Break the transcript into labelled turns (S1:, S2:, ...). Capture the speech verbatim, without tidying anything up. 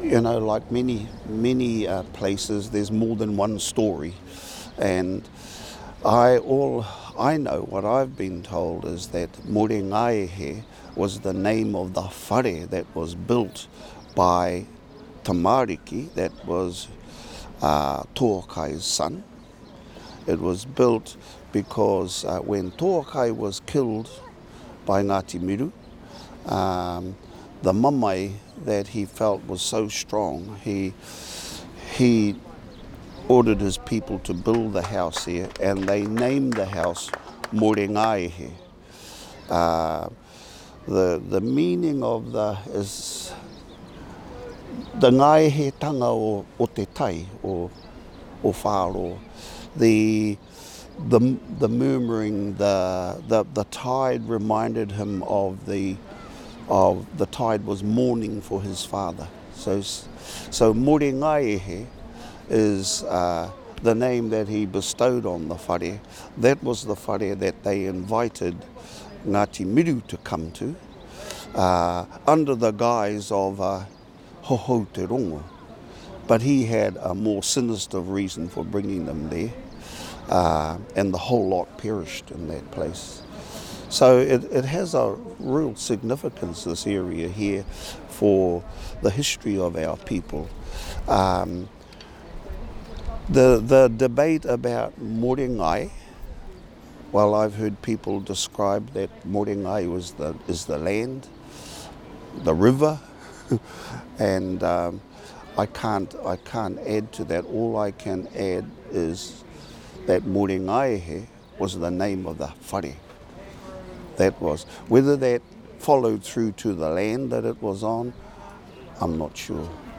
S1: you know, like many, many uh, places, there's more than one story. And I all I know, what I've been told, is that Morengaehe was the name of the whare that was built by Tamariki, that was uh, Tuokai's son. It was built because uh, when Tuokai was killed by Ngāti Miru, um, the mamai that he felt was so strong, he he ordered his people to build the house here, and they named the house Morengaehe. Uh, the the meaning of the is the ngaehe tanga o, o te tai, o, o whāro. The the the murmuring, the the the tide reminded him of the of the tide was mourning for his father. So so Morengaehe is uh, the name that he bestowed on the whare. That was the whare that they invited Ngāti Miru to come to, uh, under the guise of uh, Hohou Te Rongo. But he had a more sinister reason for bringing them there, uh, and the whole lot perished in that place. So it, it has a real significance, this area here, for the history of our people. Um, The the debate about Morengai, well, I've heard people describe that Morengai was the is the land, the river, and um, I can't I can't add to that. All I can add is that Morengaehe was the name of the whare. That was, whether that followed through to the land that it was on, I'm not sure.